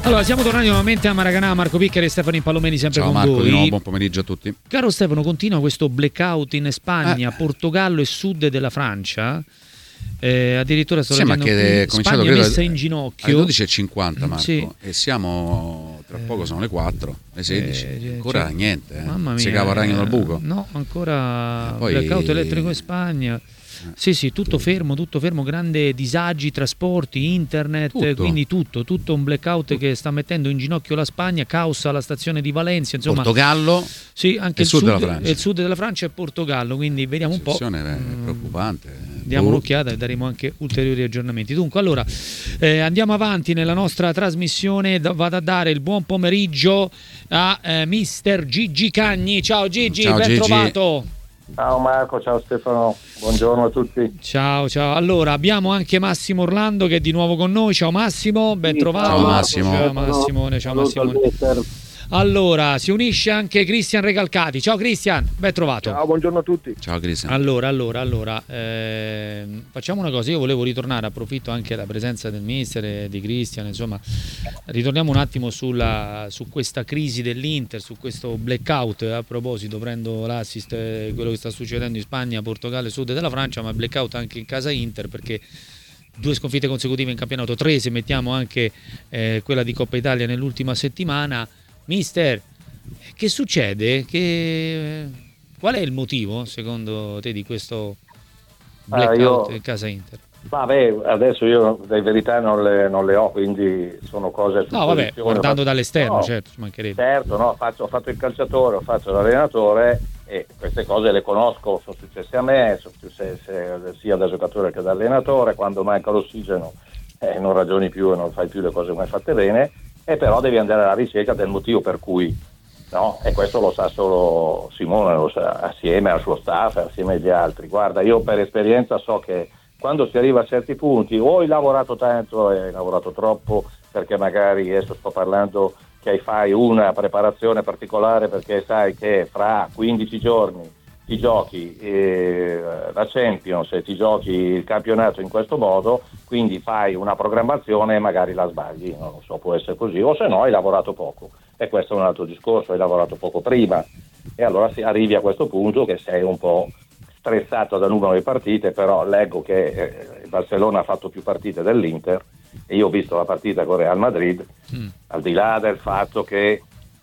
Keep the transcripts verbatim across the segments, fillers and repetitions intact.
Allora, siamo tornati nuovamente a Maracanã, Marco Piccheri e Stefano Impallomeni sempre Ciao con Marco, voi. di nuovo buon pomeriggio a tutti. Caro Stefano, continua questo blackout in Spagna, eh. Portogallo e sud della Francia. Eh, addirittura sto sì, ma leggendo che è qui, cominciato Spagna credo messa in ginocchio alle dodici e cinquanta, Marco, sì. E siamo tra poco, sono le quattro, le sedici, eh, ancora cioè, niente, eh. Mamma mia, si cava il ragno dal buco. No, ancora poi... blackout elettrico in Spagna. Sì, sì, tutto fermo, tutto fermo, grande disagi, trasporti, internet, tutto. quindi tutto, tutto un blackout tutto. Che sta mettendo in ginocchio la Spagna, caos alla stazione di Valencia, insomma. Portogallo sì, anche il, il, sud sud, della Francia. il sud della Francia e Portogallo, quindi vediamo un po'. La situazione è preoccupante. Diamo un'occhiata e daremo anche ulteriori aggiornamenti. Dunque, allora, eh, andiamo avanti nella nostra trasmissione. Vado a dare il buon pomeriggio a eh, mister Gigi Cagni. Ciao Gigi, ciao, ben Gigi. trovato. Ciao Marco, ciao Stefano, buongiorno a tutti. Ciao, ciao. Allora, abbiamo anche Massimo Orlando che è di nuovo con noi. Ciao Massimo, ben trovato. Ciao Massimo. Ciao Massimo. Ciao Massimo. Allora, si unisce anche Cristian Recalcati. Ciao Cristian, ben trovato. Ciao, buongiorno a tutti. Ciao Cristian. Allora, allora, allora, eh, facciamo una cosa, io volevo ritornare, approfitto anche della presenza del mister e di Cristian, insomma, ritorniamo un attimo sulla, su questa crisi dell'Inter, su questo blackout. A proposito, prendo l'assist, eh, quello che sta succedendo in Spagna, Portogallo e sud della Francia, ma blackout anche in casa Inter, perché due sconfitte consecutive in campionato, tre se mettiamo anche eh, quella di Coppa Italia nell'ultima settimana. Mister, che succede? Che... Qual è il motivo, secondo te, di questo blackout ah, io... in casa Inter? Vabbè, adesso io le verità non le, non le ho, quindi sono cose... No, vabbè, guardando fatto... dall'esterno, no, certo, ci mancherebbe. Certo, no, faccio, ho fatto il calciatore, ho fatto l'allenatore e queste cose le conosco, sono successe a me, sono successe sia da giocatore che da allenatore. Quando manca l'ossigeno eh, non ragioni più e non fai più le cose mai fatte bene. E però devi andare alla ricerca del motivo per cui, no? E questo lo sa solo Simone, lo sa, assieme al suo staff, assieme agli altri. Guarda, io per esperienza so che quando si arriva a certi punti o hai lavorato tanto e hai lavorato troppo, perché magari adesso sto parlando che fai una preparazione particolare perché sai che fra quindici giorni ti giochi eh, la Champions e ti giochi il campionato in questo modo, quindi fai una programmazione e magari la sbagli, non lo so, può essere così, o se no hai lavorato poco, e questo è un altro discorso, hai lavorato poco prima, e allora si arrivi a questo punto che sei un po' stressato dal numero di partite, però leggo che eh, il Barcellona ha fatto più partite dell'Inter, e io ho visto la partita con Real Madrid, mm. al di là del fatto che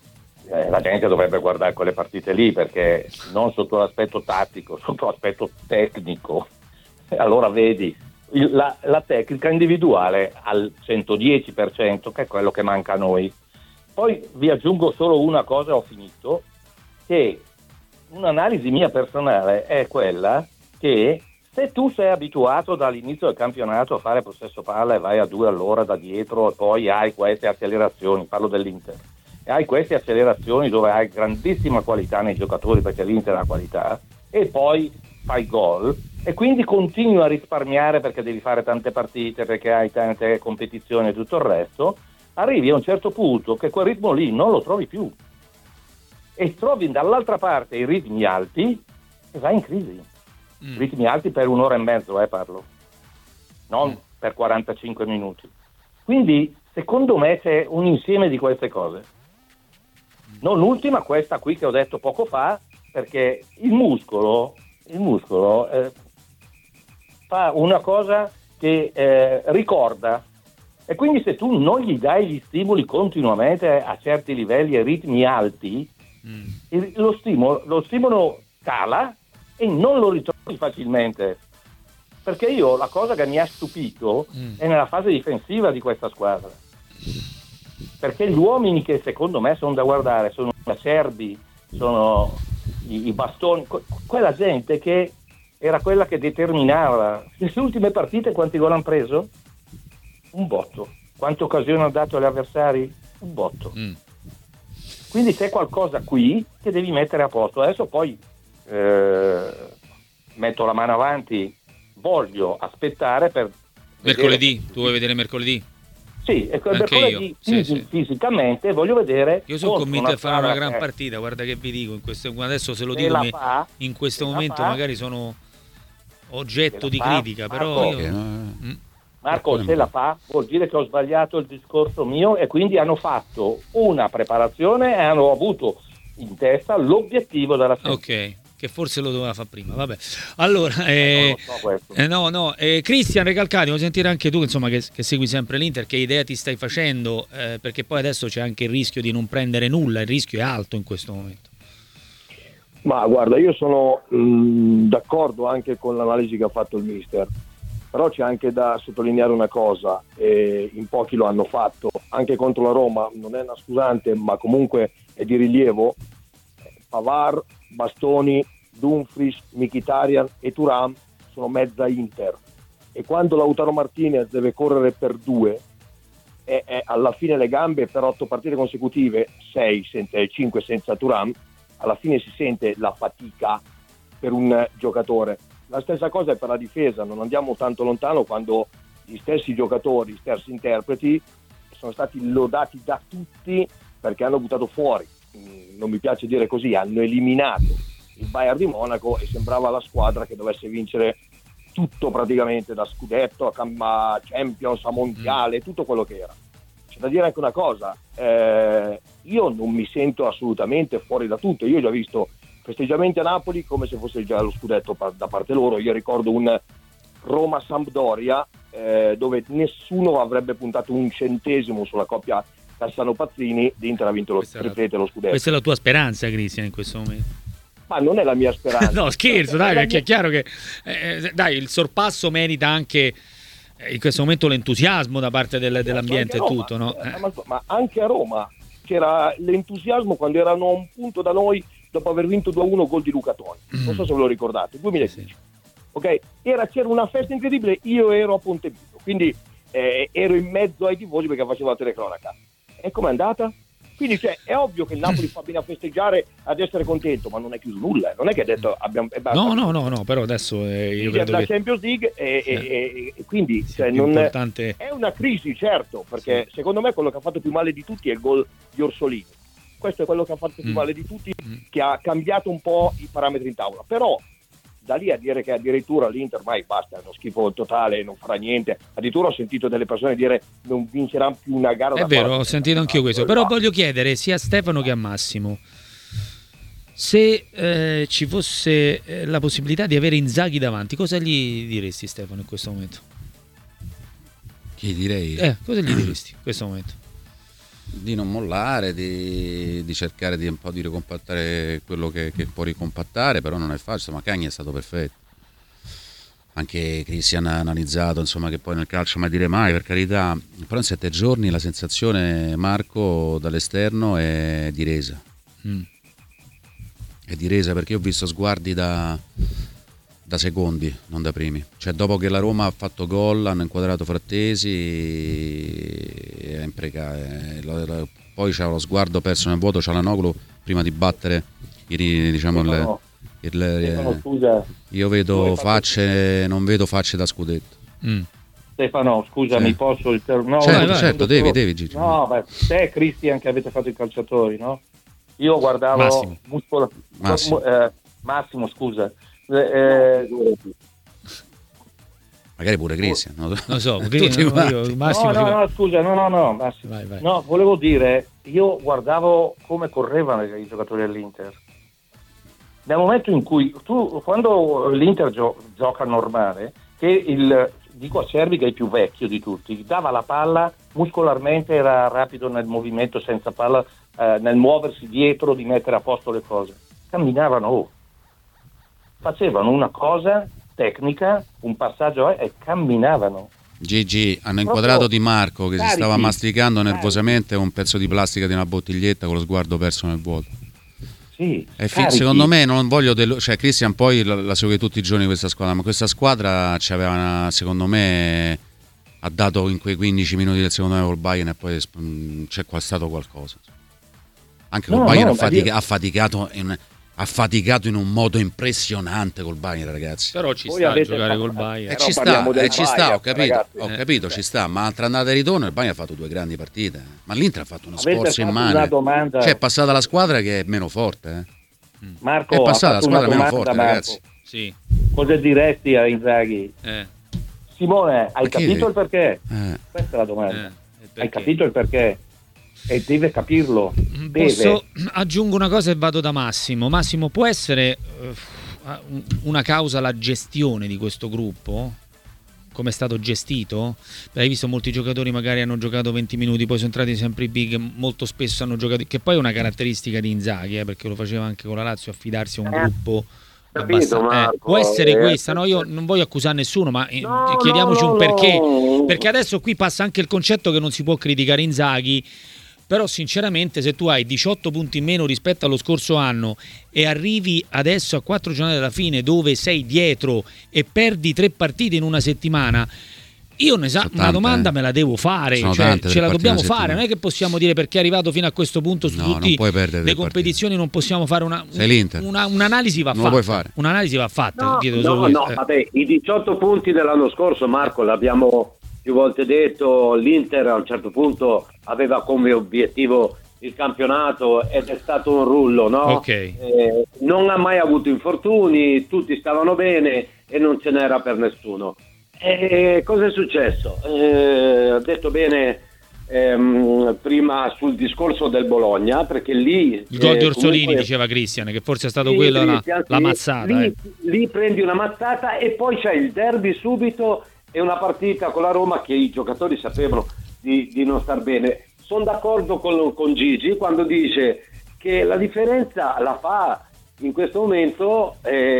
Eh, la gente dovrebbe guardare quelle partite lì, perché non sotto l'aspetto tattico, sotto l'aspetto tecnico, allora vedi il, la, la tecnica individuale al centodieci per cento, che è quello che manca a noi. Poi vi aggiungo solo una cosa, ho finito, che un'analisi mia personale è quella che se tu sei abituato dall'inizio del campionato a fare possesso palla e vai a due all'ora da dietro e poi hai queste accelerazioni, parlo dell'Inter, e hai queste accelerazioni dove hai grandissima qualità nei giocatori, perché l'Inter ha qualità, e poi fai gol e quindi continui a risparmiare perché devi fare tante partite, perché hai tante competizioni e tutto il resto, arrivi a un certo punto che quel ritmo lì non lo trovi più e trovi dall'altra parte i ritmi alti e vai in crisi. mm. Ritmi alti per un'ora e mezzo, eh parlo, non mm. per quarantacinque minuti. Quindi secondo me c'è un insieme di queste cose. Non l'ultima, questa qui che ho detto poco fa, perché il muscolo, il muscolo eh, fa una cosa che eh, ricorda, e quindi se tu non gli dai gli stimoli continuamente a certi livelli e ritmi alti, mm. il, lo, stimolo, lo stimolo cala e non lo ritrovi facilmente. Perché io la cosa che mi ha stupito mm. è nella fase difensiva di questa squadra. Perché gli uomini che secondo me sono da guardare sono i acerbi, sono i, i bastoni, que- quella gente che era quella che determinava. Nelle ultime partite quanti gol hanno preso? Un botto. Quante occasioni hanno dato agli avversari? Un botto. Mm. Quindi c'è qualcosa qui che devi mettere a posto. Adesso poi eh, metto la mano avanti, voglio aspettare per... Mercoledì, vedere... tu vuoi vedere mercoledì? Sì, e quel mercoledì sì, sì. fisicamente voglio vedere. Io sono convinto a fare una gran che... partita, guarda che vi dico, in questo, adesso se lo dico mi, fa, in questo momento fa, magari sono oggetto di fa, critica, però io... che, mm. Marco, se la fa vuol dire che ho sbagliato il discorso mio e quindi hanno fatto una preparazione e hanno avuto in testa l'obiettivo della serie. Ok, che forse lo doveva fare prima, vabbè. Allora, eh, no, so eh, no, no, eh, Cristian Recalcati, vuoi sentire anche tu, insomma, che, che segui sempre l'Inter, che idea ti stai facendo? Eh, perché poi adesso c'è anche il rischio di non prendere nulla, il rischio è alto in questo momento. Ma guarda, io sono mh, d'accordo anche con l'analisi che ha fatto il mister, però c'è anche da sottolineare una cosa, e in pochi lo hanno fatto, anche contro la Roma, non è una scusante, ma comunque è di rilievo. Pavard, Bastoni, Dumfries, Mkhitaryan e Thuram sono mezza Inter, e quando Lautaro Martinez deve correre per due e, e alla fine le gambe per otto partite consecutive, sei senza, cinque senza Thuram, alla fine si sente la fatica per un giocatore. La stessa cosa è per la difesa, non andiamo tanto lontano quando gli stessi giocatori, gli stessi interpreti sono stati lodati da tutti perché hanno buttato fuori, non mi piace dire così, hanno eliminato il Bayern di Monaco e sembrava la squadra che dovesse vincere tutto praticamente, da scudetto a Champions a mondiale, tutto quello che era. C'è da dire anche una cosa, eh, io non mi sento assolutamente fuori da tutto, io ho già visto festeggiamenti a Napoli come se fosse già lo scudetto da parte loro. Io ricordo un Roma-Sampdoria eh, dove nessuno avrebbe puntato un centesimo sulla coppia Cassano-Pazzini, l'Inter ha vinto lo, triplete lo scudetto. Questa è la tua speranza, Cristian, in questo momento? Ma non è la mia speranza. No, scherzo, dai, perché è chiaro che eh, dai, il sorpasso merita anche in questo momento l'entusiasmo da parte del, dell'ambiente e tutto, no? Eh. Ma, ma anche a Roma c'era l'entusiasmo quando erano a un punto da noi dopo aver vinto due a uno gol di Luca Toni. Non so se ve lo ricordate, duemilasedici. Sì. Ok? Era, c'era una festa incredibile, io ero a Ponte Vico, quindi eh, ero in mezzo ai tifosi perché facevo la telecronaca. E com'è andata? Quindi cioè, è ovvio che il Napoli fa bene a festeggiare, ad essere contento, ma non è chiuso nulla, eh. Non è che ha detto abbiamo eh, no no no no però adesso eh, io credo la che... Champions League e, sì. e, e, e quindi sì, cioè, non importante... è una crisi, certo, perché sì. Secondo me quello che ha fatto più male di tutti è il gol di Orsolini. Questo è quello che ha fatto più mm. male di tutti, mm. che ha cambiato un po' i parametri in tavola, però da lì a dire che addirittura l'Inter mai basta, è uno schifo totale, non farà niente. Addirittura ho sentito delle persone dire non vincerà più una gara. È vero, ho sentito anch'io questo, però voglio chiedere sia a Stefano che a Massimo se eh, ci fosse eh, la possibilità di avere Inzaghi davanti, cosa gli diresti, Stefano, in questo momento? Che direi? Eh, cosa gli diresti in questo momento? Di non mollare, di, di cercare di un po' di ricompattare quello che, che può ricompattare, però non è facile. Ma Cagni è stato perfetto. Anche Cristian ha analizzato, insomma, che poi nel calcio mai dire mai, per carità, però in sette giorni la sensazione, Marco, dall'esterno è di resa. Mm. È di resa perché ho visto sguardi da, da secondi, non da primi. Cioè dopo che la Roma ha fatto gol, hanno inquadrato Frattesi, è imprecabile. Poi c'ha lo sguardo perso nel vuoto, c'ha Lanoglu prima di battere i, diciamo, il, no. il, il, scusa, io vedo facce, non vedo facce da scudetto. Mm. Stefano, scusami, sì. Posso il ter- no, certo, vai, certo, devi, devi Gigi. No, beh, te e Cristian che avete fatto i calciatori, no? Io guardavo Massimo, muscolo, Massimo. Eh, Massimo scusa. Eh, eh, magari pure Cristian, non lo so, tutti io, io, Massimo, no, no, no, scusa, no, no, no, Massimo. Vai, vai. No, volevo dire, io guardavo come correvano i giocatori dell'Inter. Nel momento in cui tu, quando l'Inter gio- gioca normale, che il, dico a Cervi che è il più vecchio di tutti, dava la palla, muscolarmente era rapido nel movimento senza palla, eh, nel muoversi dietro, di mettere a posto le cose. Camminavano, oh. Facevano una cosa tecnica, un passaggio eh, e camminavano. Gigi, hanno inquadrato Di Marco che carichi, si stava masticando nervosamente un pezzo di plastica di una bottiglietta con lo sguardo perso nel vuoto. Sì, e fi- secondo me non voglio dello- cioè Cristian poi la, la segue tutti i giorni questa squadra, ma questa squadra ci aveva una, secondo me ha dato in quei quindici minuti del secondo tempo col Bayern e poi mh, c'è qua stato qualcosa. Anche col no, Bayern no, ha, fatica- io... ha faticato in, ha faticato in un modo impressionante col Bayern, ragazzi. Però ci Voi sta a giocare fatto... col Bayern. Eh, ci sta, eh, ci sta, ho capito, ragazzi. ho capito, eh. ci sta, ma altra andata e ritorno il Bayern ha fatto due grandi partite. Ma l'Inter ha fatto uno sforzo in mano. Cioè è passata la squadra che è meno forte, eh. Marco, è passata la squadra meno forte, Marco. ragazzi. Sì. Cosa diresti a Inzaghi? Eh. Simone, hai Perché? capito il perché? Eh. Questa è la domanda. Eh, hai capito il perché? E deve capirlo. Deve. Posso aggiungo una cosa e vado da Massimo. Massimo, può essere uh, una causa la gestione di questo gruppo? Come è stato gestito? Hai visto molti giocatori magari hanno giocato venti minuti, poi sono entrati sempre i big, molto spesso hanno giocato, che poi è una caratteristica di Inzaghi, eh, perché lo faceva anche con la Lazio, affidarsi a un Eh. gruppo. Capito, Marco, eh, può essere eh, questa, no? Io non voglio accusare nessuno, ma no, chiediamoci no, un no, perché. no. Perché adesso qui passa anche il concetto che non si può criticare Inzaghi, però sinceramente se tu hai diciotto punti in meno rispetto allo scorso anno e arrivi adesso a quattro giornate dalla fine dove sei dietro e perdi tre partite in una settimana, io ne sa- Sono una tante, domanda eh. me la devo fare, Sono cioè, tante ce tre la partite in dobbiamo una fare, settimana. non è che possiamo dire perché è arrivato fino a questo punto su No, non tutte puoi perdere le tre competizioni non possiamo fare una, Sei l'Inter. una un'analisi va Non lo fatta. puoi fare. Un'analisi va fatta, No, chiedo no, solo no, questo, eh. vabbè, i diciotto punti dell'anno scorso, Marco, l'abbiamo più volte detto, l'Inter a un certo punto aveva come obiettivo il campionato ed è stato un rullo, no? Ok. Eh, non ha mai avuto infortuni, tutti stavano bene e non ce n'era per nessuno. E cosa è successo? Eh, ho detto bene ehm, prima sul discorso del Bologna, perché lì Il gol di eh, Orsolini, comunque- diceva Cristian, che forse è stato sì, quello la, Cristian, la sì. mazzata. Lì, eh. lì prendi una mazzata e poi c'è il derby subito e una partita con la Roma che i giocatori sapevano di, di non star bene. Sono d'accordo con, con Gigi quando dice che la differenza la fa in questo momento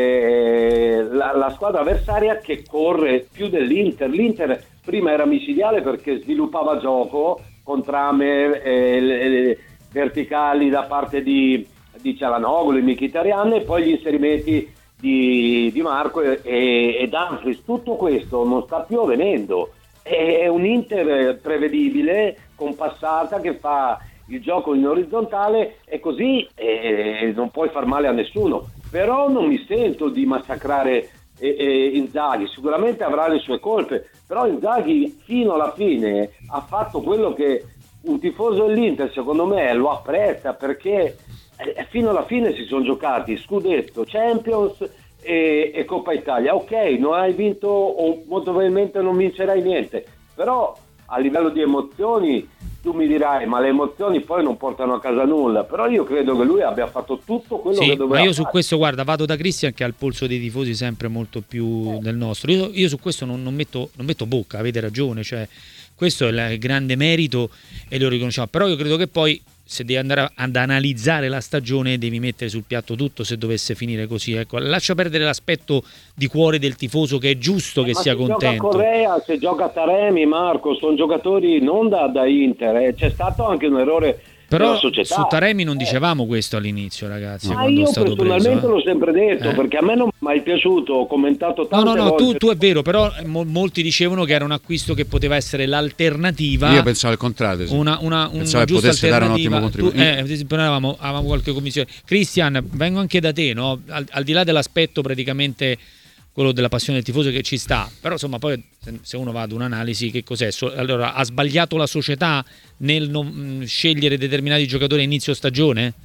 eh, la, la squadra avversaria che corre più dell'Inter. L'Inter prima era micidiale perché sviluppava gioco con trame eh, le- le verticali da parte di, di Cialanoglu e Mkhitaryan e poi gli inserimenti di, di Marco e, e, e Dumfries. Tutto questo non sta più avvenendo. È un Inter prevedibile, compassata, che fa il gioco in orizzontale e così eh, non puoi far male a nessuno. Però non mi sento di massacrare eh, eh, Inzaghi, sicuramente avrà le sue colpe, però Inzaghi fino alla fine ha fatto quello che un tifoso dell'Inter secondo me lo apprezza, perché eh, fino alla fine si sono giocati Scudetto, Champions e, e Coppa Italia. Ok, non hai vinto o molto probabilmente non vincerai niente, però a livello di emozioni tu mi dirai ma le emozioni poi non portano a casa nulla, però io credo che lui abbia fatto tutto quello Sì, che doveva ma io su fare. questo, guarda, vado da Cristian che ha il polso dei tifosi sempre molto più del nostro. Io, io su questo non, non metto, non metto bocca, avete ragione, cioè questo è il grande merito e lo riconosciamo, però io credo che poi se devi andare ad analizzare la stagione devi mettere sul piatto tutto se dovesse finire così, ecco, lascia perdere l'aspetto di cuore del tifoso che è giusto che Ma sia se contento. gioca Correa, se gioca Taremi, Marco, sono giocatori non da, da Inter, eh. C'è stato anche un errore Però della società. su Taremi non Eh. dicevamo questo all'inizio, ragazzi, Ma quando è io stato personalmente preso, eh. l'ho sempre detto, Eh. perché a me non mi è mai piaciuto, ho commentato No, tante no, no, volte. tu, tu è vero, però mo- molti dicevano che era un acquisto che poteva essere l'alternativa. Io pensavo al contrario, sì. Una, una, una Pensavo che giusta potesse dare un alternativa. ottimo Tu- contributo. eh, ad esempio, noi avevamo, avevamo qualche commissione. Cristian, vengo anche da te, no? Al, al di là dell'aspetto praticamente quello della passione del tifoso che ci sta, però insomma poi se, se uno va ad un'analisi, che cos'è? So- allora, ha sbagliato la società nel non mh, scegliere determinati giocatori a inizio stagione?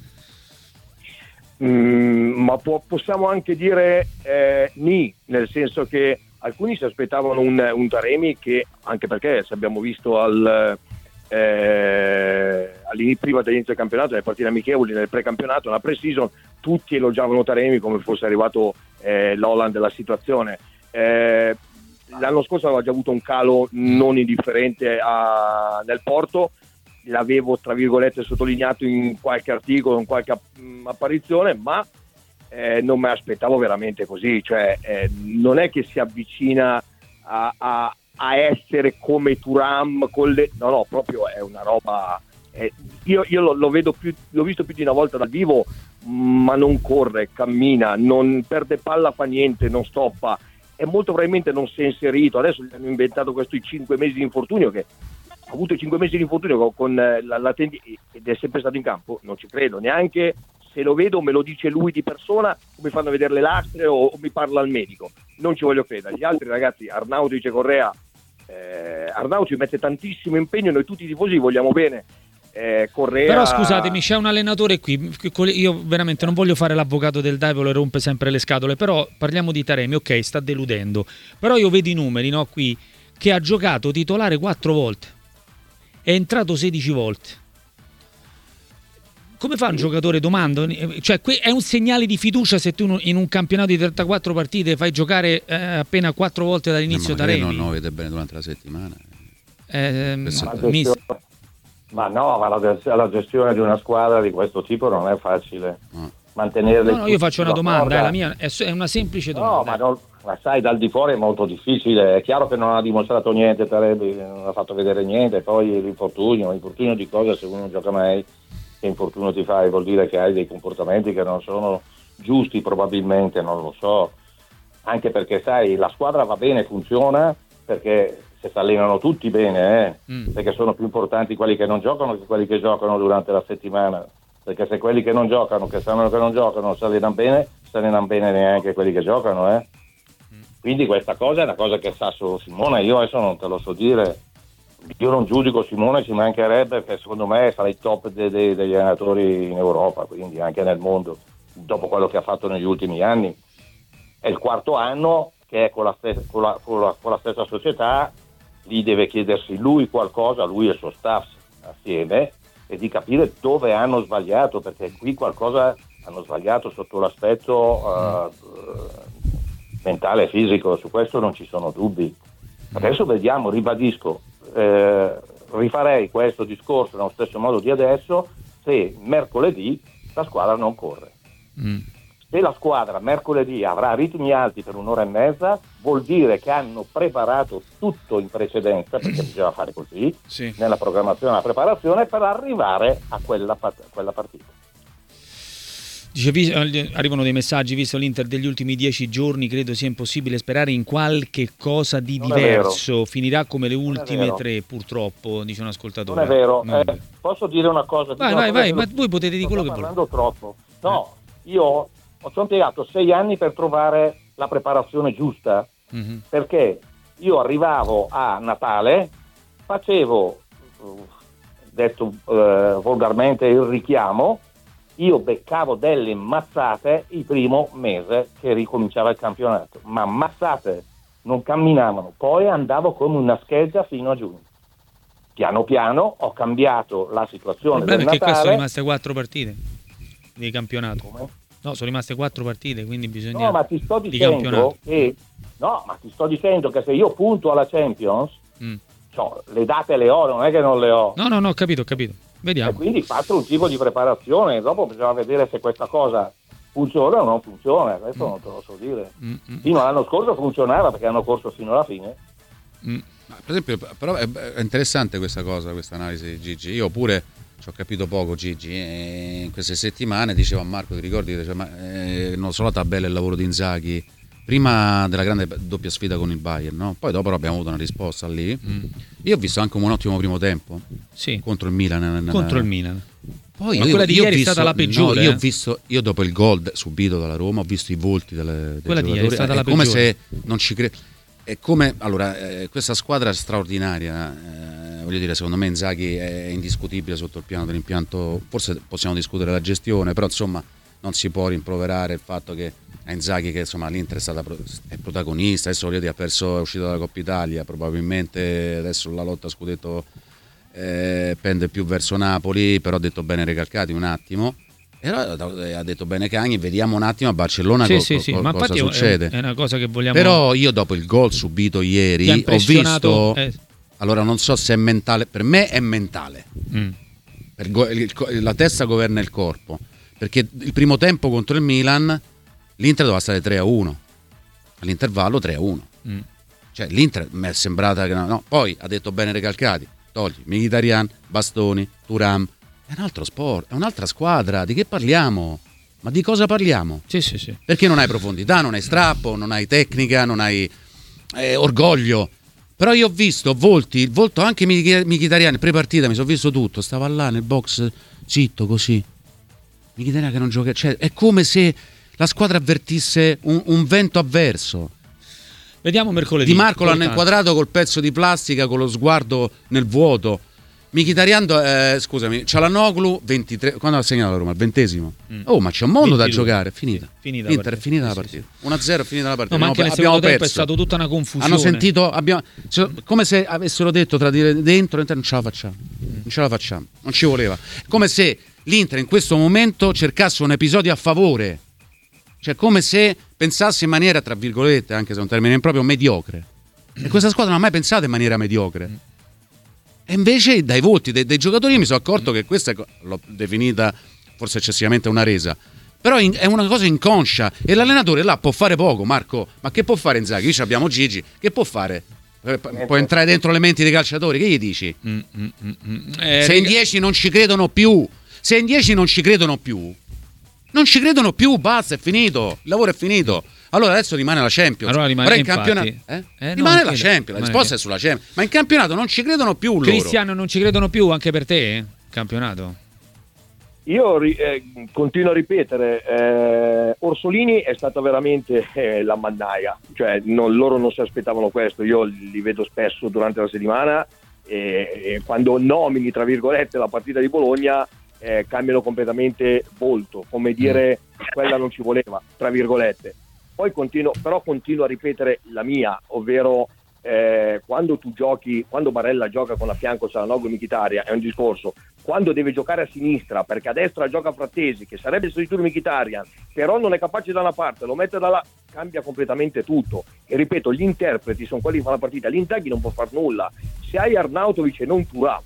Mm, ma può- possiamo anche dire eh, ni, nel senso che alcuni si aspettavano un, un Taremi che, anche perché se abbiamo visto al, eh, all'inizio, prima dell'inizio del campionato, nelle partite amichevoli, nel precampionato, nella pre-season, tutti elogiavano Taremi come fosse arrivato eh, l'Holland della situazione. Eh, l'anno scorso aveva già avuto un calo non indifferente a, nel Porto, l'avevo tra virgolette sottolineato in qualche articolo, in qualche mh, apparizione, ma eh, non me l'aspettavo veramente così, cioè eh, non è che si avvicina a, a, a essere come Thuram con le... no no, proprio è una roba eh, io, io lo, lo vedo più, l'ho visto più di una volta dal vivo, ma non corre, cammina, non perde palla, fa niente, non stoppa, e molto probabilmente non si è inserito. Adesso gli hanno inventato questi cinque mesi di infortunio, che ha avuto cinque mesi di infortunio con, con la, la tendi- ed è sempre stato in campo, non ci credo, neanche se lo vedo me lo dice lui di persona, o mi fanno vedere le lastre o, o mi parla al medico, non ci voglio credere. Gli altri ragazzi, Arnautovic e Correa, eh, Arnautovic mette tantissimo impegno, noi tutti i tifosi gli vogliamo bene, eh, Correa... Però scusatemi, c'è un allenatore qui, io veramente non voglio fare l'avvocato del diavolo e rompe sempre le scatole, però parliamo di Taremi, ok, sta deludendo, però io vedo i numeri, no, qui, che ha giocato titolare quattro volte, è entrato sedici volte. Come fa un giocatore, domando, cioè è un segnale di fiducia se tu in un campionato di trentaquattro partite fai giocare eh, appena quattro volte dall'inizio no, Taremi? Non lo vede bene durante la settimana. Eh, ma, gestione, ma no, ma la, la gestione di una squadra di questo tipo non è facile. No. Mantenerle. No, no, io faccio una domanda, è, la mia, è una semplice domanda. No, ma, non, ma sai, dal di fuori è molto difficile. È chiaro che non ha dimostrato niente, Taremi, non ha fatto vedere niente. Poi l'infortunio, l'infortunio di cosa se uno non gioca mai? Che infortunio ti fai? Vuol dire che hai dei comportamenti che non sono giusti, probabilmente, non lo so. Anche perché, sai, la squadra va bene, funziona, perché se si allenano tutti bene, eh? mm. perché sono più importanti quelli che non giocano che quelli che giocano durante la settimana. Perché se quelli che non giocano, che sanno che non giocano, si allenano bene, si allenano bene neanche quelli che giocano, eh? Mm. Quindi questa cosa è una cosa che sa solo Simone, io adesso non te lo so dire. Io non giudico Simone, ci mancherebbe, perché secondo me sarà il top de- de- degli allenatori in Europa, quindi anche nel mondo, dopo quello che ha fatto negli ultimi anni. È il quarto anno che è con la, stes- con la, con la, con la stessa società, lì deve chiedersi lui qualcosa, lui e il suo staff assieme, e di capire dove hanno sbagliato, perché qui qualcosa hanno sbagliato sotto l'aspetto uh, mentale e fisico, su questo non ci sono dubbi. Adesso vediamo, ribadisco, eh, rifarei questo discorso nello stesso modo di adesso se mercoledì la squadra non corre. Mm. Se la squadra mercoledì avrà ritmi alti per un'ora e mezza, vuol dire che hanno preparato tutto in precedenza, perché bisogna fare così, sì. nella programmazione e la preparazione, per arrivare a quella, a quella partita. Dice, arrivano dei messaggi, visto l'Inter degli ultimi dieci giorni, credo sia impossibile sperare in qualche cosa di non diverso, finirà come le ultime tre purtroppo, dice un ascoltatore. Non è vero, non è vero. Eh, posso dire una cosa? Vai, vai, vai, ma voi potete dire quello che volete. Sto parlando troppo. No, eh. io ho impiegato sei anni per trovare la preparazione giusta, mm-hmm. perché io arrivavo a Natale, facevo, detto eh, volgarmente, il richiamo, io beccavo delle mazzate il primo mese che ricominciava il campionato, ma mazzate, non camminavano, poi andavo come una scheggia fino a giugno. Piano piano ho cambiato la situazione del Natale. Perché qua sono rimaste quattro partite di campionato. Come? No, sono rimaste quattro partite, quindi bisogna no, ma ti sto dicendo che no, ma ti sto dicendo che se io punto alla Champions, mm. cioè, le date le ho, non è che non le ho. No, no, no, ho capito, ho capito. Vediamo. E quindi faccio un tipo di preparazione, dopo bisogna vedere se questa cosa funziona o non funziona, questo mm. non te lo so dire. Mm, mm. Fino all'anno scorso funzionava perché hanno corso fino alla fine. Mm. Ma per esempio, però è, è interessante questa cosa, questa analisi di Gigi. Io pure ci ho capito poco, Gigi, e in queste settimane dicevo a Marco, ti ricordi, cioè, ma, eh, non solo la tabella e il lavoro di Inzaghi prima della grande doppia sfida con il Bayern, no? Poi dopo abbiamo avuto una risposta lì. Mm. Io ho visto anche un ottimo primo tempo, sì. contro il Milan. Nella... Contro il Milan. Poi ma io, quella di io ieri visto, è stata la peggiore. No, io eh? ho visto, io dopo il gol subito dalla Roma, ho visto i volti delle, dei quella giocatori. Di ieri è stata è la come peggiore. se non ci credo. È come allora eh, questa squadra straordinaria. Eh, voglio dire, secondo me Inzaghi è indiscutibile sotto il piano dell'impianto. Forse possiamo discutere la gestione, però insomma non si può rimproverare il fatto che a Inzaghi, che insomma l'Inter è stata è protagonista, adesso voglio dire, ha perso, è uscito dalla Coppa Italia, probabilmente adesso la lotta a scudetto eh, pende più verso Napoli, però ha detto bene Recalcati un attimo, e allora, ha detto bene Cagni, vediamo un attimo a Barcellona sì, co- sì, sì. Co- ma cosa succede. È una cosa che vogliamo. Però io dopo il gol subito ieri ho visto eh. allora non so se è mentale, per me è mentale, mm. per go- il, la testa governa il corpo, perché il primo tempo contro il Milan l'Inter doveva stare tre a uno, all'intervallo tre a uno, mm. cioè l'Inter mi è sembrata che no, no. Poi ha detto bene Recalcati, togli Mkhitaryan, Bastoni, Thuram, è un altro sport, è un'altra squadra, di che parliamo? Ma di cosa parliamo? Sì, sì, sì. Perché non hai profondità, non hai strappo, non hai tecnica, non hai eh, orgoglio. Però io ho visto volti, il volto anche Mkhitaryan, pre-partita, mi sono visto tutto, stava là nel box zitto così. Mkhitaryan che non gioca, cioè è come se la squadra avvertisse un, un vento avverso. Vediamo mercoledì. Di Marco l'hanno inquadrato col pezzo di plastica, con lo sguardo nel vuoto. Mkhitaryan, eh, scusami, Çalhanoğlu ventitré, quando ha segnato la Roma? Il ventesimo. Mm. Oh, ma c'è un mondo ventidue da giocare, è finita. Sì, finita Inter, è finita la partita. Sì, sì. uno a zero è finita la partita. No, ma anche nel secondo tempo è stata tutta una confusione. Hanno sentito, abbiamo, cioè, come se avessero detto tra dire dentro e non ce la facciamo. Non ce la facciamo, non ci voleva. Come se l'Inter in questo momento cercasse un episodio a favore. Cioè come se pensasse in maniera, tra virgolette, anche se è un termine improprio, mediocre. E questa squadra non ha mai pensato in maniera mediocre. E invece dai voti dei, dei giocatori mi sono accorto che questa l'ho definita forse eccessivamente una resa, però in, è una cosa inconscia e l'allenatore là può fare poco. Marco, ma che può fare Inzaghi? Qui abbiamo Gigi, che può fare? Può entrare dentro le menti dei calciatori, che gli dici? Mm, mm, mm, mm. Eh, se in dieci non ci credono più, se in dieci non ci credono più, non ci credono più, basta, è finito, il lavoro è finito. Allora adesso rimane la Champions. Allora rimane, in campionato, eh? Eh, rimane no, la Champions, la risposta è sulla Champions. Ma in campionato non ci credono più loro. Cristiano, non ci credono più anche per te? Eh? Campionato? Io eh, continuo a ripetere, eh, Orsolini è stata veramente eh, la mannaia, cioè non, loro non si aspettavano questo. Io li vedo spesso durante la settimana e, e quando nomini tra virgolette la partita di Bologna eh, cambiano completamente volto, come dire quella non ci voleva, tra virgolette. Poi continuo, però continuo a ripetere la mia, ovvero eh, quando tu giochi, quando Barella gioca con a fianco Çalhanoğlu e Mkhitaryan è un discorso, quando deve giocare a sinistra perché a destra gioca Frattesi, che sarebbe il sostituto di Mkhitaryan, però non è capace da una parte, lo mette dalla, cambia completamente tutto. E ripeto, gli interpreti sono quelli che fanno la partita, l'Inzaghi non può far nulla. Se hai Arnautovic e non Thuram,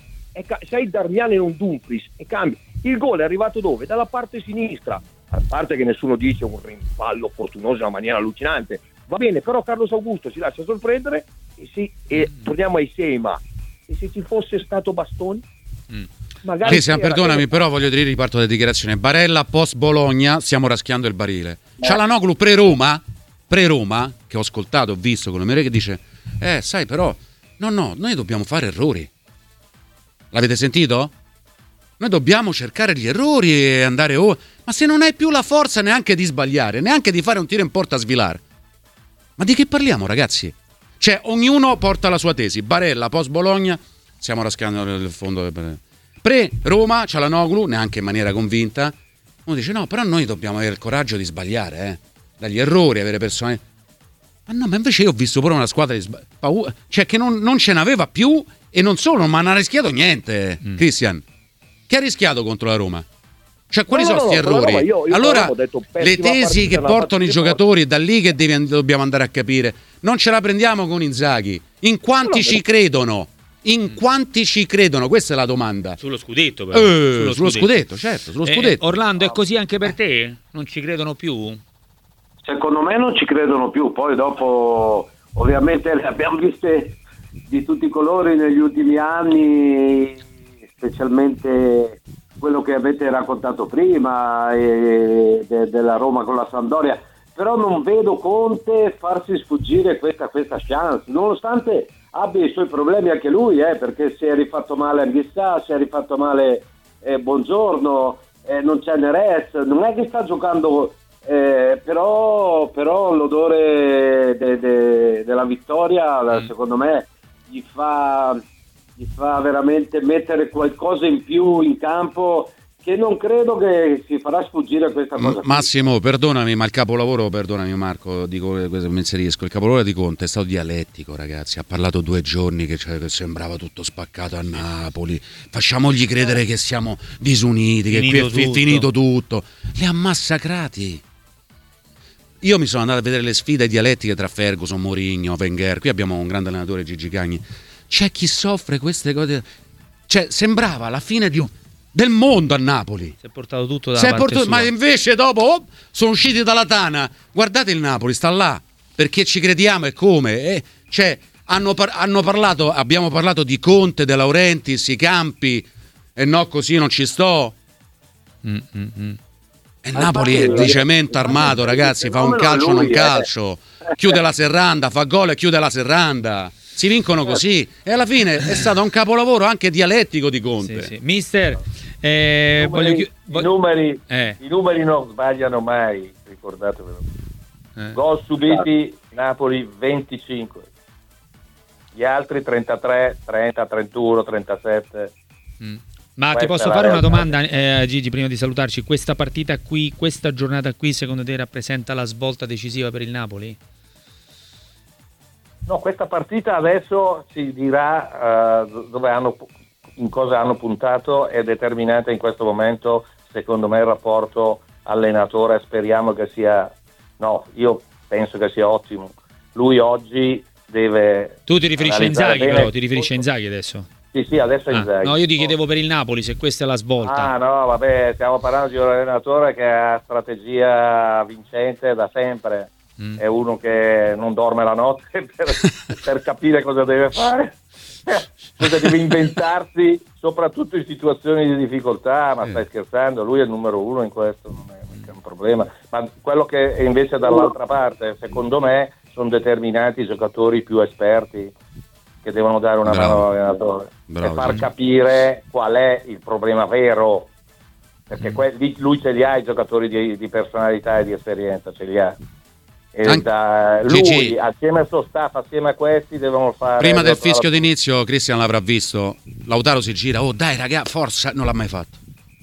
e ca- se hai Darmian e non Dumfries, e cambia. Il gol è arrivato dove? Dalla parte sinistra. A parte che nessuno dice un rimpallo fortunoso in una maniera allucinante, va bene, però Carlos Augusto si lascia sorprendere e, si, e torniamo ai Seima. E se ci fosse stato Bastoni? Mm. Magari sì, perdonami, che... però voglio dire, riparto da dichiarazione. Barella post Bologna, stiamo raschiando il barile. Eh. Çalhanoğlu pre-Roma, pre-Roma, che ho ascoltato, ho visto con le mie che dice, eh, sai però, no, no, noi dobbiamo fare errori. L'avete sentito? Noi dobbiamo cercare gli errori e andare oh, ma se non hai più la forza neanche di sbagliare, neanche di fare un tiro in porta a svilare, ma di che parliamo, ragazzi? Cioè ognuno porta la sua tesi. Barella post Bologna, stiamo rascando nel fondo pre Roma, Çalhanoğlu neanche in maniera convinta. Uno dice no, però noi dobbiamo avere il coraggio di sbagliare, eh? Dagli errori, avere persone. Ma no, ma invece io ho visto pure una squadra di sba... paura, cioè che non, non ce n'aveva più e non solo, ma non ha rischiato niente, mm. Cristian. Che ha rischiato contro la Roma? Cioè quali no, sono questi no, errori? Roma, io, io allora detto, le tesi che portano i giocatori è da lì che devi, dobbiamo andare a capire. Non ce la prendiamo con Inzaghi. In quanti no, ci credono? In mm. quanti ci credono? Questa è la domanda. Sullo scudetto però. Eh, sullo, sullo scudetto. scudetto, certo, sullo eh, scudetto. Orlando, è così anche per te? Non ci credono più? Secondo me non ci credono più. Poi dopo ovviamente le abbiamo viste di tutti i colori negli ultimi anni, specialmente quello che avete raccontato prima eh, de, della Roma con la Sampdoria, però non vedo Conte farsi sfuggire questa, questa chance, nonostante abbia i suoi problemi anche lui, eh, perché si è rifatto male Anghissà, si è rifatto male eh, Buongiorno, eh, non c'è Neres, non è che sta giocando, eh, però, però l'odore de, de, della vittoria mm. secondo me gli fa... gli fa veramente mettere qualcosa in più in campo che non credo che si farà sfuggire questa cosa. Massimo, perdonami, ma il capolavoro, perdonami Marco, dico questo mi inserisco, il capolavoro di Conte è stato dialettico, ragazzi, ha parlato due giorni che, cioè, che sembrava tutto spaccato a Napoli, facciamogli credere che siamo disuniti, finito che qui è tutto. finito tutto, li ha massacrati. Io mi sono andato a vedere le sfide dialettiche tra Ferguson, Mourinho, Wenger, qui abbiamo un grande allenatore, Gigi Cagni. C'è chi soffre queste cose, cioè sembrava la fine di un... del mondo a Napoli. Si è portato tutto da parte portato... Ma invece dopo oh, sono usciti dalla tana. Guardate il Napoli, sta là, perché ci crediamo e come. Eh, cioè, hanno, par- hanno parlato, abbiamo parlato di Conte, De Laurentiis, i campi, e no così non ci sto. Mm-hmm. E Napoli è di cemento armato, ragazzi, fa un calcio non calcio. Chiude la serranda, fa gol e chiude la serranda. Si vincono così e alla fine è stato un capolavoro anche dialettico di Conte. Sì, sì. Mister, eh, I, numeri, voglio... i, numeri, eh. i numeri non sbagliano mai, ricordatevelo. Eh. Gol subiti, Napoli venticinque. gli altri trentatré, trenta, trentuno, trentasette. Mm. Ma Questa ti posso è la fare una realtà. domanda, eh, Gigi, prima di salutarci? Questa partita qui, questa giornata qui, secondo te rappresenta la svolta decisiva per il Napoli? No, questa partita adesso si dirà uh, dove hanno, in cosa hanno puntato, è determinante in questo momento, secondo me, il rapporto allenatore. Speriamo che sia, no, io penso che sia ottimo. Lui oggi deve... Tu ti riferisci a analizzare Inzaghi, bene- però, ti riferisci a Inzaghi adesso? Sì, sì, adesso è Ah, Inzaghi. no, io ti chiedevo per il Napoli se questa è la svolta. Ah no, vabbè, stiamo parlando di un allenatore che ha strategia vincente da sempre, Mm. è uno che non dorme la notte per, per capire cosa deve fare, cosa deve inventarsi, soprattutto in situazioni di difficoltà, ma stai scherzando, lui è il numero uno in questo, non è, non è un problema. Ma quello che è invece dall'altra parte, secondo me, sono determinati i giocatori più esperti che devono dare una Bravo. mano all'allenatore Bravo, e far sì. capire qual è il problema vero, perché que- lì- lui ce li ha i giocatori di, di personalità e di esperienza, ce li ha. E Anche- da, lui Gigi. assieme al suo staff, assieme a questi devono fare Prima del devono fare- fischio d'inizio, Cristian l'avrà visto. Lautaro si gira, oh dai raga, forza, non l'ha mai fatto.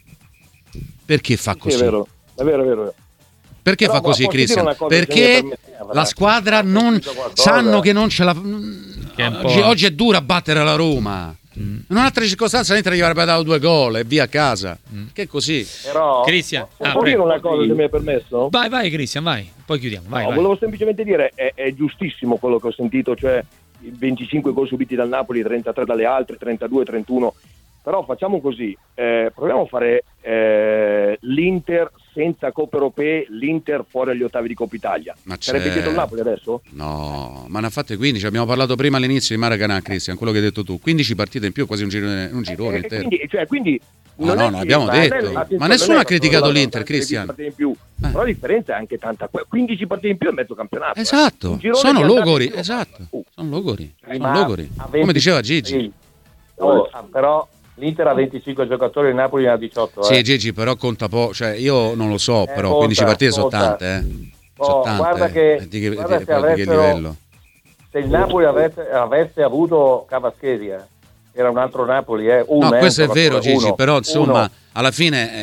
Perché fa Sì, così? è vero, è vero, è vero. è vero. Perché Però, fa così, ma posso dire Cristian? una cosa, se mi Perché permetti, avrà- la squadra ha non sentito qualcosa? sanno che non ce la. Che è un po'- Oggi, oggi è dura battere la Roma. Mm. In un'altra circostanza l'Inter gli avrebbe dato due gol e via a casa. Mm. Che è così. Però Cristian, posso ah, Posso dire prego. una cosa, se mi è permesso? Vai, vai Cristian, vai, poi chiudiamo. Vai, No, vai. volevo semplicemente dire, è, è giustissimo quello che ho sentito, cioè i venticinque gol subiti dal Napoli, trentatré dalle altre, trentadue, trentuno. Però facciamo così, eh, proviamo a fare eh, l'Inter senza Coppe Europee, l'Inter fuori agli ottavi di Coppa Italia. Ma Sarebbe c'è- dietro il Napoli adesso? No, ma ne ha fatte quindici. Abbiamo parlato prima all'inizio di Maracanã, Cristian, quello che hai detto tu. quindici partite in più, quasi un girone, un girone Eh, intero. quindi, cioè, quindi Ma non no, è no, che- abbiamo ma detto. non è- Ma attenzione, nessuno non è ha criticato che l'Inter, sono Cristian. partite in più, Eh. però la differenza è anche tanta. quindici partite in più è mezzo campionato. eh. Esatto, Un girone sono di andata logori, in più. esatto. Uh. Sono logori, sono Ma logori. a Come venti diceva Gigi. Sì. Oh, ah, però l'Inter ha venticinque giocatori, il Napoli ne ha diciotto. Sì, eh. Gigi, però conta poco, cioè io non lo so, Eh, però conta, quindici partite sono conta. tante, eh. Oh, Sono tante. guarda eh. che- E di che, guarda di- se poi di che avessero- livello? Se il Napoli avesse, avesse avuto Cavascheria, era un altro Napoli, eh. Uno, No, eh, questo è un vero, giocatore, Gigi, uno. però insomma, Uno. alla fine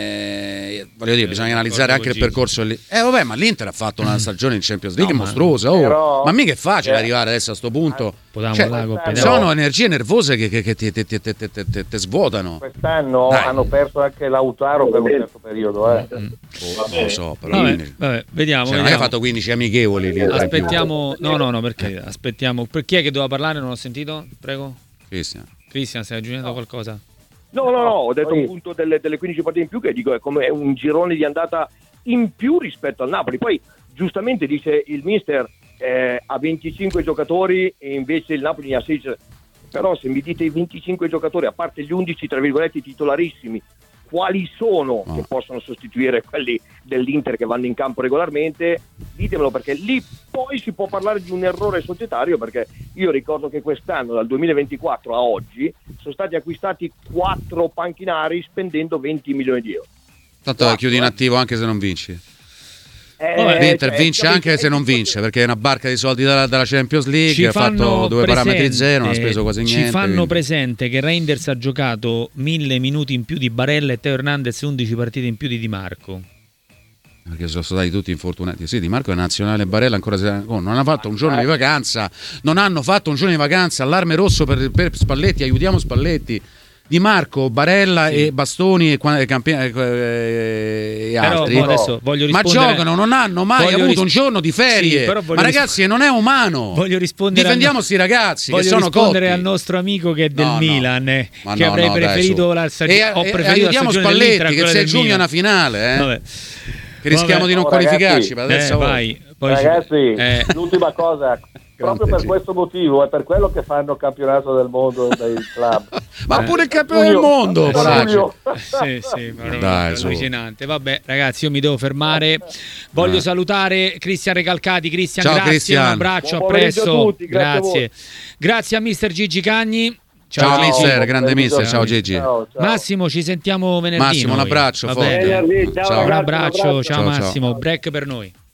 eh, voglio dire, Eh, bisogna d'accordo analizzare anche con il Gigi. percorso lì. Eh vabbè, ma l'Inter ha fatto una stagione in Champions League No, ma- mostruosa, oh. Però- ma mica è facile eh. arrivare adesso a sto punto. Potevamo Cioè, andare con quest'anno- pedale. sono energie nervose che, che- che ti, ti- ti- ti- ti- ti- ti- ti svuotano. Quest'anno Dai. hanno perso anche Lautaro per un certo periodo, eh. Oh, non lo so, però Vabbè, quindici. vabbè, vediamo. Cioè, non è che ha vediamo. fatto quindici amichevoli l'Inter. Aspettiamo, no, no, no, perché aspettiamo. Per chi è che doveva parlare? Non ho sentito? Prego. Cristian. Cristian, stai aggiungendo qualcosa? No, no, no, ho detto Poi- un punto delle, delle quindici partite in più che dico è come un girone di andata in più rispetto al Napoli. Poi giustamente dice il mister eh, ha venticinque giocatori e invece il Napoli ne ha sedici. Però se mi dite i venticinque giocatori, a parte gli undici tra virgolette titolarissimi, quali sono No. che possono sostituire quelli dell'Inter che vanno in campo regolarmente, ditemelo, perché lì poi si può parlare di un errore societario, perché io ricordo che quest'anno dal duemilaventiquattro a oggi sono stati acquistati quattro panchinari spendendo venti milioni di euro. Tanto Quattro, chiudi in eh. attivo anche se non vinci. Eh, Vabbè, L'Inter cioè, vince capito? anche se non vince, perché è una barca di soldi dalla, dalla Champions League, Ci ha fatto fanno due parametri zero, non ha presente- speso quasi niente. Ci fanno quindi- presente che Reinders ha giocato mille minuti in più di Barella e Teo Hernandez undici partite in più di Di Marco. Perché sono stati tutti infortunati. Sì, Di Marco è nazionale, Barella ancora si- oh, non ha fatto un giorno di vacanza, non hanno fatto un giorno di vacanza, allarme rosso per, per Spalletti, aiutiamo Spalletti. Di Marco, Barella Sì. e Bastoni e, qua- e Campi- e- e Però altri. mo adesso voglio Ma rispondere. giocano, non hanno mai Voglio avuto ris- un giorno di ferie. Sì, però voglio Ma ris- ragazzi, non è umano. Voglio rispondere Difendiamo al- sti ragazzi Voglio che sono rispondere cotti. al nostro amico che è del No, no. Milan, eh, Ma che no, avrei no, dai, preferito su. la E, stagione. Ho e- preferito la aiutiamo stagione dell'Inter Spalletti a che quella se del giugno è Milan. una finale, eh. Vabbè. Che rischiamo Vabbè. di non Oh, qualificarci ragazzi, per la terza Eh, volta. vai. Poi ci- Ragazzi, eh, l'ultima cosa, proprio per Gigi. questo motivo, è per quello che fanno il campionato del mondo dei club. Ma Eh. pure il campione del Giugno- mondo, poraccio. Giugno. sì, sì, ma no, Dai, è su. allucinante. Vabbè, ragazzi, io mi devo fermare. Voglio Eh. salutare Cristian Recalcati. Cristian, Ciao, grazie, Cristian. un abbraccio, Buon a pomeriggio presto. a tutti, grazie a grazie. Grazie a mister Gigi Cagni. Ciao, Gigi. mister, grande Buon mister, ciao pomeriggio. Gigi. Ciao, ciao. Massimo, ci sentiamo venerdì. Massimo, un noi. abbraccio Va forte. bene. Venerdì, ciao, Ciao. Un ragazzi, abbraccio, un abbraccio. ciao Ciao, ciao. Massimo. Break per noi.